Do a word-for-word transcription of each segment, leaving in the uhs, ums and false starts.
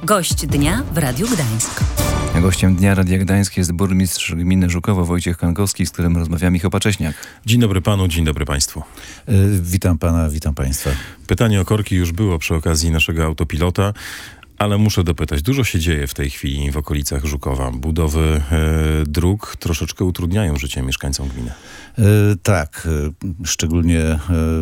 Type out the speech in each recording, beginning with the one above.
Gość dnia w Radiu Gdańsk. Gościem dnia Radia Gdańsk jest burmistrz gminy Żukowo Wojciech Kankowski, z którym rozmawia Michał Pacześniak. Dzień dobry panu, dzień dobry państwu. Y, witam pana, witam państwa. Pytanie o korki już było przy okazji naszego autopilota, ale muszę dopytać. Dużo się dzieje w tej chwili w okolicach Żukowa. Budowy e, dróg troszeczkę utrudniają życie mieszkańcom gminy. Y, tak, y, szczególnie y,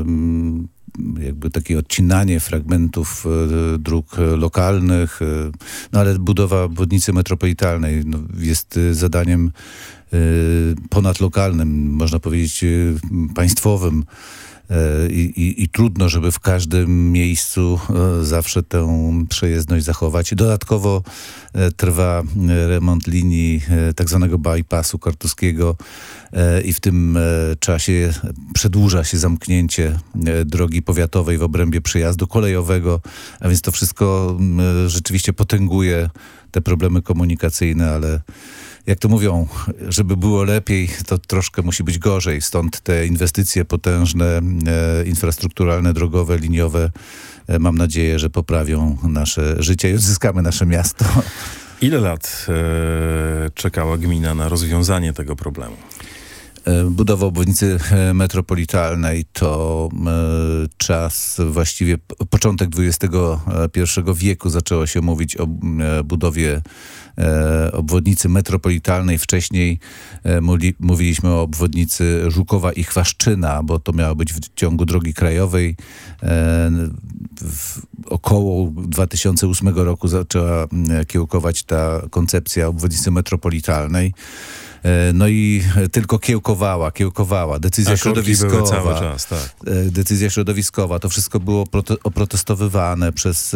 jakby takie odcinanie fragmentów y, dróg lokalnych, y, no ale budowa obwodnicy metropolitalnej no, jest y, zadaniem y, ponadlokalnym, można powiedzieć y, państwowym. I, i, I trudno, żeby w każdym miejscu zawsze tę przejezdność zachować. Dodatkowo trwa remont linii tak zwanego bypassu kartuskiego i w tym czasie przedłuża się zamknięcie drogi powiatowej w obrębie przejazdu kolejowego, a więc to wszystko rzeczywiście potęguje te problemy komunikacyjne, ale jak to mówią, żeby było lepiej, to troszkę musi być gorzej. Stąd te inwestycje potężne, e, infrastrukturalne, drogowe, liniowe, e, mam nadzieję, że poprawią nasze życie i odzyskamy nasze miasto. Ile lat e, czekała gmina na rozwiązanie tego problemu? Budowa obwodnicy metropolitalnej to e, czas, właściwie początek dwudziestego pierwszego wieku zaczęło się mówić o e, budowie e, obwodnicy metropolitalnej. Wcześniej e, muli, mówiliśmy o obwodnicy Żukowa i Chwaszczyna, bo to miało być w ciągu drogi krajowej. E, w, około dwa tysiące ósmego roku zaczęła kiełkować ta koncepcja obwodnicy metropolitalnej. No i tylko kiełkowała, kiełkowała. Decyzja środowiskowa. Cały czas, tak. Decyzja środowiskowa. To wszystko było prote- oprotestowywane przez e,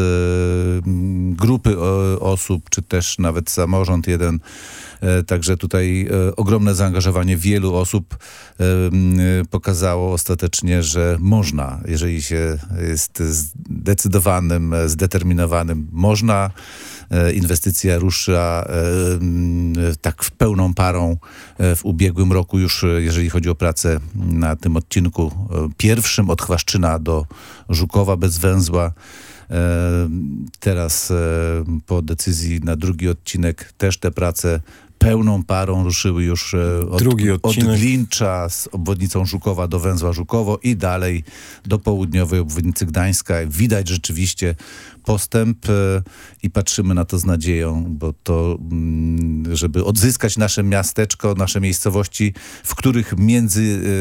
grupy o, osób, czy też nawet samorząd jeden. E, także tutaj e, ogromne zaangażowanie wielu osób e, pokazało ostatecznie, że można, jeżeli się jest zdecydowanym, zdeterminowanym, można. Inwestycja rusza tak w pełną parą w ubiegłym roku już, jeżeli chodzi o pracę na tym odcinku pierwszym od Chwaszczyna do Żukowa bez węzła. Teraz po decyzji na drugi odcinek też te prace pełną parą ruszyły już od, od Glincza z obwodnicą Żukowa do węzła Żukowo i dalej do południowej obwodnicy Gdańska. Widać rzeczywiście postęp i patrzymy na to z nadzieją, bo to, żeby odzyskać nasze miasteczko, nasze miejscowości, w których między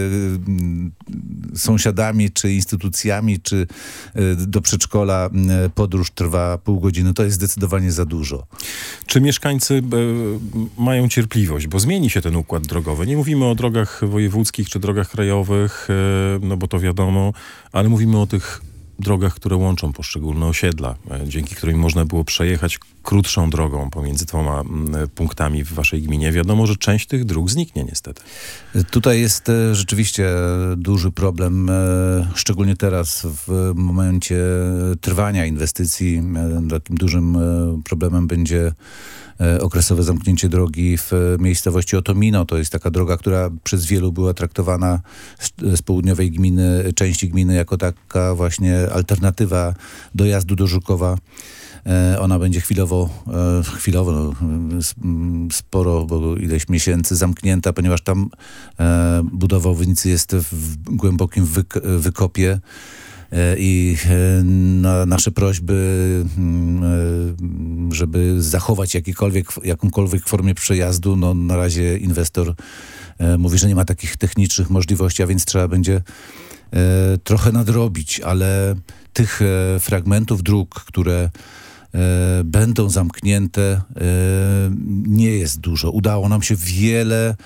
y, sąsiadami, czy instytucjami, czy y, do przedszkola y, podróż trwa pół godziny, to jest zdecydowanie za dużo. Czy mieszkańcy y, mają cierpliwość, bo zmieni się ten układ drogowy? Nie mówimy o drogach wojewódzkich, czy drogach krajowych, y, no bo to wiadomo, ale mówimy o tych drogach, które łączą poszczególne osiedla, dzięki którym można było przejechać krótszą drogą pomiędzy dwoma punktami w waszej gminie. Wiadomo, że część tych dróg zniknie niestety. Tutaj jest rzeczywiście duży problem, szczególnie teraz w momencie trwania inwestycji. Takim dużym problemem będzie okresowe zamknięcie drogi w miejscowości Otomino. To jest taka droga, która przez wielu była traktowana z, z południowej gminy, części gminy jako taka właśnie alternatywa dojazdu do Żukowa. Ona będzie chwilowo, chwilowo no, sporo, bo ileś miesięcy zamknięta, ponieważ tam budowa obwodnicy jest w głębokim wyk- wykopie. I na nasze prośby, żeby zachować jakikolwiek, jakąkolwiek formę przejazdu, no na razie inwestor mówi, że nie ma takich technicznych możliwości, a więc trzeba będzie trochę nadrobić, ale tych fragmentów dróg, które będą zamknięte, nie jest dużo. Udało nam się wiele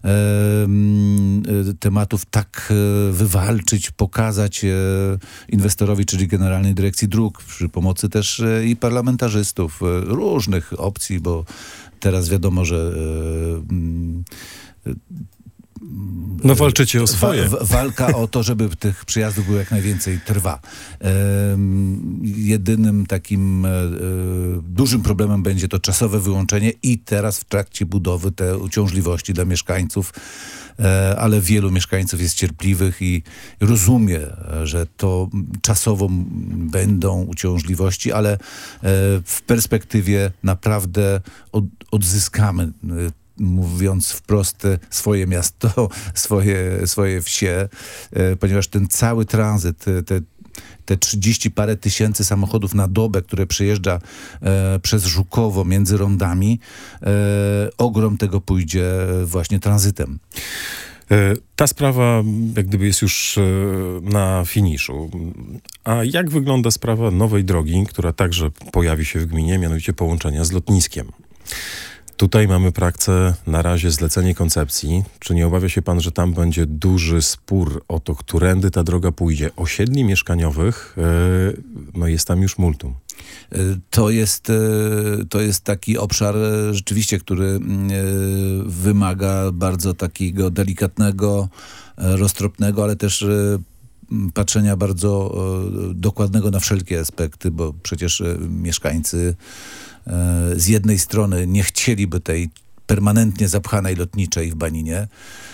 tematów tak wywalczyć, pokazać inwestorowi, czyli Generalnej Dyrekcji Dróg, przy pomocy też i parlamentarzystów różnych opcji, bo teraz wiadomo, że No walczycie o swoje. Wa- walka o to, żeby tych przyjazdów było jak najwięcej, trwa. Ym, jedynym takim y, dużym problemem będzie to czasowe wyłączenie i teraz w trakcie budowy te uciążliwości dla mieszkańców, y, ale wielu mieszkańców jest cierpliwych i rozumie, że to czasowo będą uciążliwości, ale y, w perspektywie naprawdę od, odzyskamy y, mówiąc wprost, swoje miasto, swoje, swoje wsie, ponieważ ten cały tranzyt, te, te trzydzieści parę tysięcy samochodów na dobę, które przejeżdża e, przez Żukowo między rondami, e, ogrom tego pójdzie właśnie tranzytem. Ta sprawa jak gdyby jest już na finiszu. A jak wygląda sprawa nowej drogi, która także pojawi się w gminie, mianowicie połączenia z lotniskiem? Tutaj mamy praktyce na razie zlecenie koncepcji. Czy nie obawia się pan, że tam będzie duży spór o to, którędy ta droga pójdzie? Osiedli mieszkaniowych, yy, no jest tam już multum. To jest, to jest taki obszar rzeczywiście, który wymaga bardzo takiego delikatnego, roztropnego, ale też patrzenia bardzo dokładnego na wszelkie aspekty, bo przecież mieszkańcy z jednej strony nie chcieliby tej permanentnie zapchanej lotniczej w Baninie,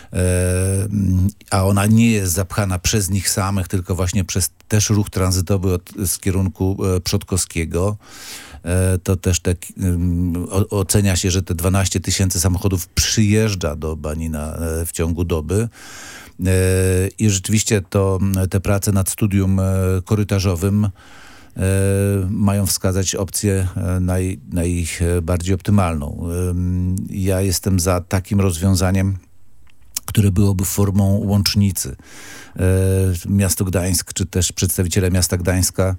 a ona nie jest zapchana przez nich samych, tylko właśnie przez też ruch tranzytowy od, z kierunku Przodkowskiego. To też tak o, ocenia się, że te dwanaście tysięcy samochodów przyjeżdża do Banina w ciągu doby. I rzeczywiście to te prace nad studium korytarzowym mają wskazać opcję naj, najbardziej optymalną. Ja jestem za takim rozwiązaniem, które byłoby formą łącznicy. Miasto Gdańsk, czy też przedstawiciele miasta Gdańska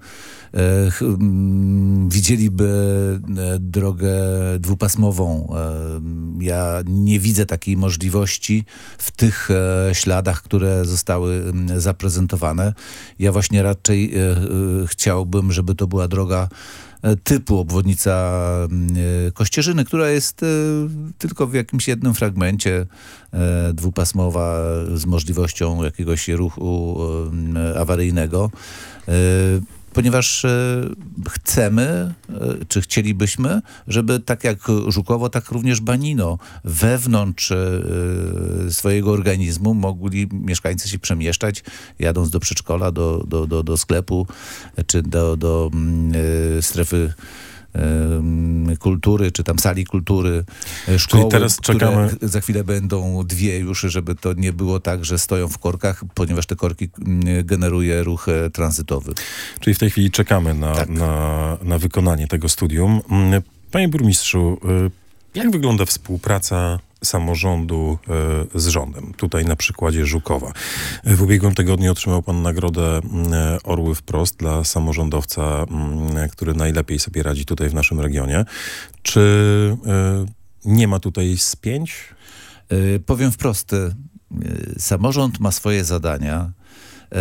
widzieliby drogę dwupasmową. Ja nie widzę takiej możliwości w tych śladach, które zostały zaprezentowane. Ja właśnie raczej chciałbym, żeby to była droga typu obwodnica Kościerzyny, która jest tylko w jakimś jednym fragmencie dwupasmowa z możliwością jakiegoś ruchu awaryjnego. Ponieważ chcemy, czy chcielibyśmy, żeby tak jak Żukowo, tak również Banino wewnątrz swojego organizmu mogli mieszkańcy się przemieszczać, jadąc do przedszkola, do, do, do, do sklepu, czy do, do strefy kultury, czy tam sali kultury, szkoły, czyli teraz czekamy... które za chwilę będą dwie już, żeby to nie było tak, że stoją w korkach, ponieważ te korki generuje ruch tranzytowy. Czyli w tej chwili czekamy na, tak. na, na wykonanie tego studium. Panie burmistrzu, jak wygląda współpraca samorządu e, z rządem? Tutaj na przykładzie Żukowa. W ubiegłym tygodniu otrzymał pan nagrodę e, Orły Wprost dla samorządowca, m, który najlepiej sobie radzi tutaj w naszym regionie. Czy e, nie ma tutaj spięć? E, powiem wprost, e, samorząd ma swoje zadania, e,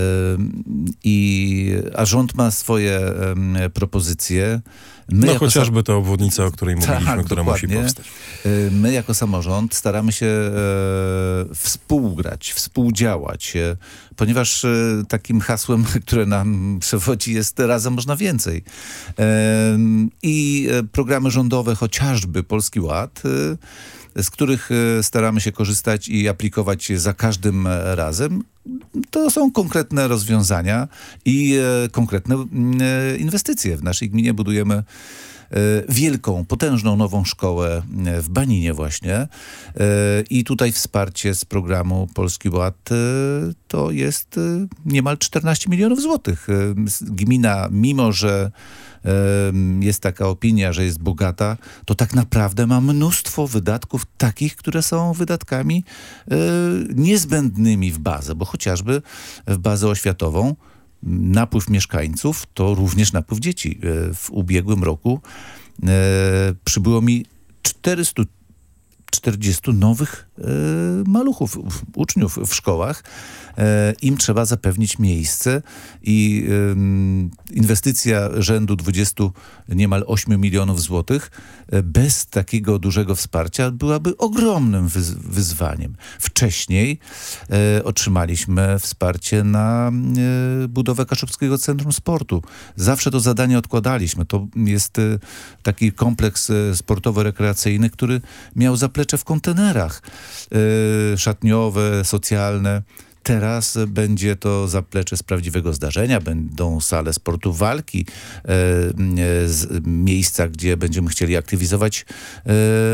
i, a rząd ma swoje e, propozycje. My no chociażby ta obwodnica, o której mówiliśmy, tak, która dokładnie. musi powstać. My jako samorząd staramy się e, współgrać, współdziałać, e, ponieważ e, takim hasłem, które nam przewodzi, jest razem można więcej. E, I programy rządowe, chociażby Polski Ład, e, z których staramy się korzystać i aplikować za każdym razem, to są konkretne rozwiązania i e, konkretne e, inwestycje. W naszej gminie budujemy e, wielką, potężną nową szkołę w Baninie właśnie. E, I tutaj wsparcie z programu Polski Ład e, to jest e, niemal czternaście milionów złotych. E, gmina, mimo że jest taka opinia, że jest bogata, to tak naprawdę ma mnóstwo wydatków takich, które są wydatkami e, niezbędnymi w bazę, bo chociażby w bazę oświatową napływ mieszkańców to również napływ dzieci. E, w ubiegłym roku e, przybyło mi czterysta czterdziestu nowych e, maluchów, uczniów w szkołach. E, im trzeba zapewnić miejsce i e, inwestycja rzędu dwudziestu, niemal ośmiu milionów złotych e, bez takiego dużego wsparcia byłaby ogromnym wyz- wyzwaniem. Wcześniej e, otrzymaliśmy wsparcie na e, budowę Kaszubskiego Centrum Sportu. Zawsze to zadanie odkładaliśmy. To jest e, taki kompleks e, sportowo-rekreacyjny, który miał zaplecze w kontenerach e, szatniowe, socjalne. Teraz będzie to zaplecze z prawdziwego zdarzenia, będą sale sportu walki, e, e, z, miejsca, gdzie będziemy chcieli aktywizować e,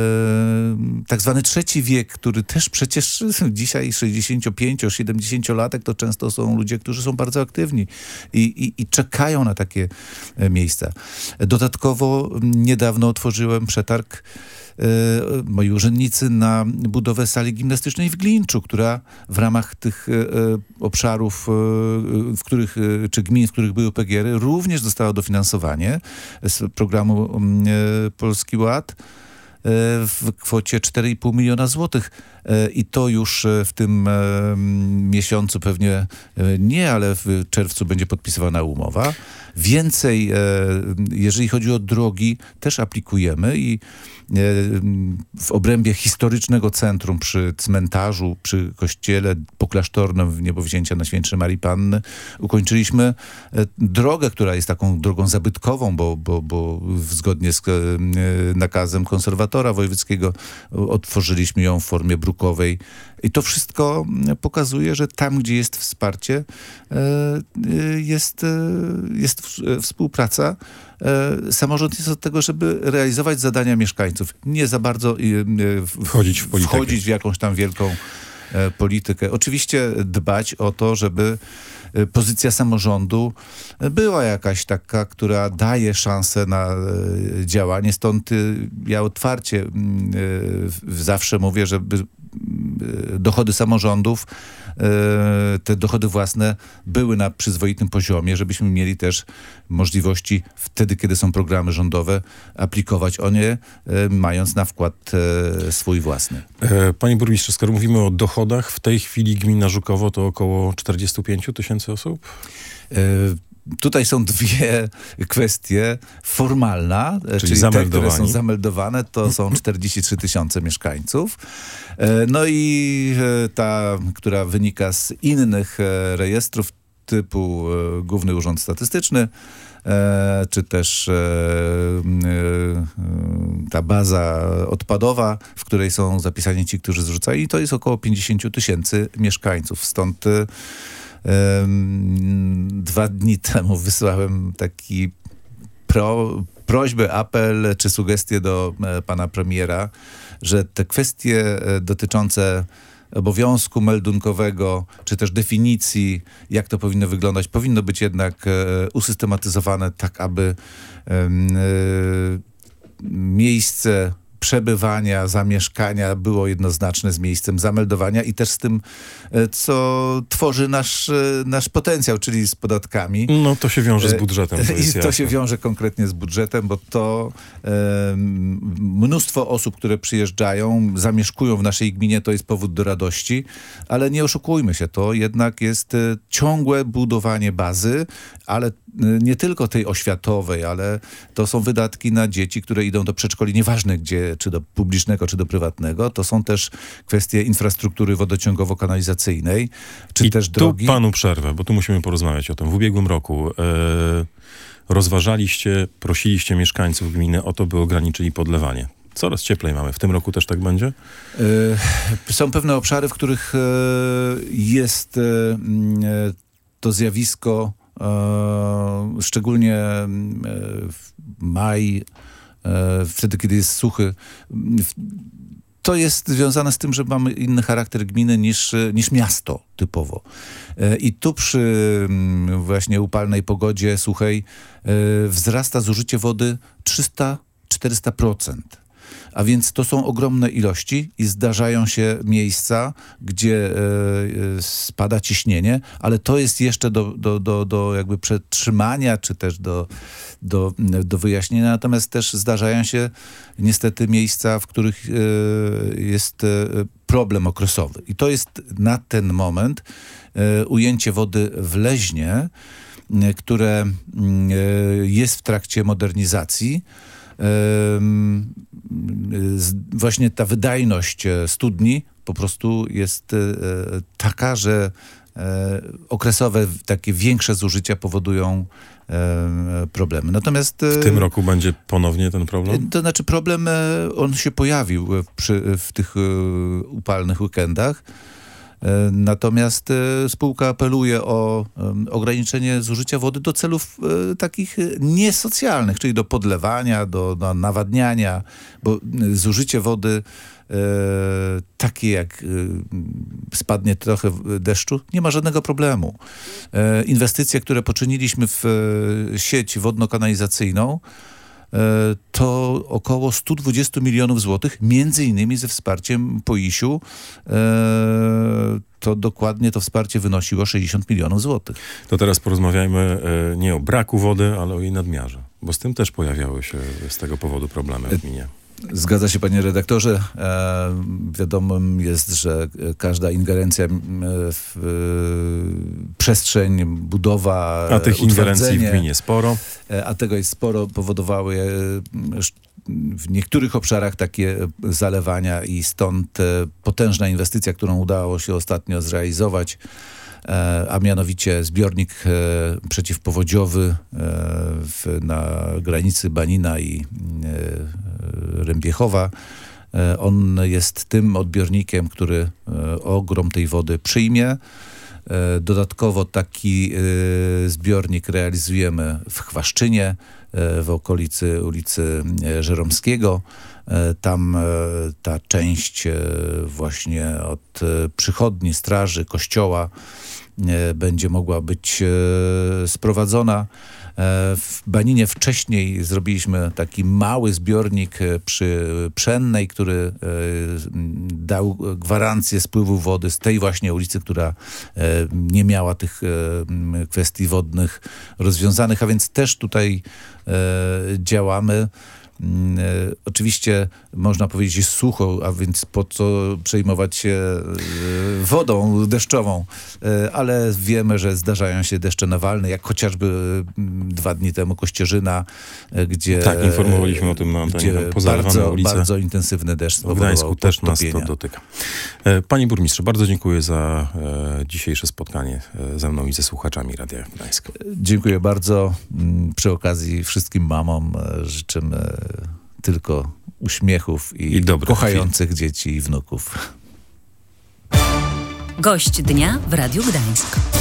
tak zwany trzeci wiek, który też przecież dzisiaj sześćdziesięciopięcio siedemdziesięciolatek to często są ludzie, którzy są bardzo aktywni i, i, i czekają na takie miejsca. Dodatkowo niedawno otworzyłem przetarg moi urzędnicy na budowę sali gimnastycznej w Glińczu, która w ramach tych e, obszarów, e, w których, e, czy gmin, w których były P G R-y, również dostała dofinansowanie z programu e, Polski Ład w kwocie cztery i pół miliona złotych. I to już w tym miesiącu pewnie nie, ale w czerwcu będzie podpisywana umowa. Więcej, jeżeli chodzi o drogi, też aplikujemy i w obrębie historycznego centrum przy cmentarzu, przy kościele poklasztornym w Niebowzięcia Najświętszej Marii Panny ukończyliśmy drogę, która jest taką drogą zabytkową, bo, bo, bo zgodnie z nakazem konserwatora wojewódzkiego otworzyliśmy ją w formie brukowej. I to wszystko pokazuje, że tam, gdzie jest wsparcie, jest, jest współpraca. Samorząd jest od tego, żeby realizować zadania mieszkańców. Nie za bardzo wchodzić w politykę. Wchodzić w jakąś tam wielką politykę. Oczywiście dbać o to, żeby pozycja samorządu była jakaś taka, która daje szansę na działanie. Stąd ja otwarcie zawsze mówię, żeby dochody samorządów, te dochody własne były na przyzwoitym poziomie, żebyśmy mieli też możliwości wtedy, kiedy są programy rządowe, aplikować o nie, mając na wkład swój własny. Panie burmistrzu, skoro mówimy o dochodach, w tej chwili gmina Żukowo to około czterdzieści pięć tysięcy osób? Tutaj są dwie kwestie. Formalna, czyli, czyli te, które są zameldowane, to są czterdzieści trzy tysiące mieszkańców. No i ta, która wynika z innych rejestrów typu Główny Urząd Statystyczny, czy też ta baza odpadowa, w której są zapisani ci, którzy zrzucają, i to jest około pięćdziesiąt tysięcy mieszkańców. Stąd dwa dni temu wysłałem taki pro, prośbę, apel czy sugestię do pana premiera, że te kwestie dotyczące obowiązku meldunkowego, czy też definicji, jak to powinno wyglądać, powinno być jednak usystematyzowane tak, aby miejsce przebywania, zamieszkania było jednoznaczne z miejscem zameldowania i też z tym, co tworzy nasz, nasz potencjał, czyli z podatkami. No to się wiąże z budżetem. To I to jasne. się wiąże konkretnie z budżetem, bo to e, mnóstwo osób, które przyjeżdżają, zamieszkują w naszej gminie, to jest powód do radości, ale nie oszukujmy się, to jednak jest e, ciągłe budowanie bazy, ale e, nie tylko tej oświatowej, ale to są wydatki na dzieci, które idą do przedszkoli, nieważne gdzie, czy do publicznego, czy do prywatnego. To są też kwestie infrastruktury wodociągowo-kanalizacyjnej, czy I też drogi. tu panu przerwę, bo tu musimy porozmawiać o tym. W ubiegłym roku e, rozważaliście, prosiliście mieszkańców gminy o to, by ograniczyli podlewanie. Coraz cieplej mamy. W tym roku też tak będzie? E, są pewne obszary, w których e, jest e, to zjawisko, e, szczególnie e, w maj, wtedy, kiedy jest suchy. To jest związane z tym, że mamy inny charakter gminy niż, niż miasto typowo. I tu przy właśnie upalnej pogodzie suchej wzrasta zużycie wody trzysta do czterystu procent. A więc to są ogromne ilości i zdarzają się miejsca, gdzie e, spada ciśnienie, ale to jest jeszcze do, do, do, do jakby przetrzymania, czy też do, do, do wyjaśnienia. Natomiast też zdarzają się niestety miejsca, w których e, jest e, problem okresowy. I to jest na ten moment e, ujęcie wody w Leźnie, e, które e, jest w trakcie modernizacji. Właśnie ta wydajność studni po prostu jest taka, że okresowe, takie większe zużycia powodują problemy. Natomiast w tym roku będzie ponownie ten problem? To znaczy problem, on się pojawił przy, w tych upalnych weekendach. Natomiast spółka apeluje o ograniczenie zużycia wody do celów takich niesocjalnych, czyli do podlewania, do, do nawadniania, bo zużycie wody takie jak spadnie trochę deszczu, nie ma żadnego problemu. Inwestycje, które poczyniliśmy w sieć wodno-kanalizacyjną, to około sto dwadzieścia milionów złotych, między innymi ze wsparciem P O I S-u. To dokładnie to wsparcie wynosiło sześćdziesiąt milionów złotych. To teraz porozmawiajmy nie o braku wody, ale o jej nadmiarze, bo z tym też pojawiały się z tego powodu problemy w gminie. Zgadza się, panie redaktorze. E, wiadomym jest, że każda ingerencja w e, przestrzeń, budowa, A tych ingerencji w gminie sporo. E, a tego jest sporo, powodowały e, w niektórych obszarach takie zalewania i stąd e, potężna inwestycja, którą udało się ostatnio zrealizować, a mianowicie zbiornik e, przeciwpowodziowy e, w, na granicy Banina i e, Rębiechowa. E, on jest tym odbiornikiem, który e, ogrom tej wody przyjmie. E, dodatkowo taki e, zbiornik realizujemy w Chwaszczynie, e, w okolicy ulicy Żeromskiego. E, tam e, ta część e, właśnie od e, przychodni, straży, kościoła będzie mogła być sprowadzona. W Baninie wcześniej zrobiliśmy taki mały zbiornik przy Pszennej, który dał gwarancję spływu wody z tej właśnie ulicy, która nie miała tych kwestii wodnych rozwiązanych, a więc też tutaj działamy. E, oczywiście można powiedzieć, jest sucho, a więc po co przejmować się e, wodą deszczową, e, ale wiemy, że zdarzają się deszcze nawalne, jak chociażby m, dwa dni temu Kościerzyna, e, gdzie tak, informowaliśmy o tym na antenie, bardzo, bardzo intensywny deszcz spowodował w Gdańsku też nas podtopienia. to dotyka. E, panie burmistrzu, bardzo dziękuję za e, dzisiejsze spotkanie e, ze mną i ze słuchaczami Radia Gdańsk. Dziękuję bardzo. Przy okazji wszystkim mamom e, życzymy tylko uśmiechów i, I kochających chwil. dzieci i wnuków. Gość dnia w Radiu Gdańsk.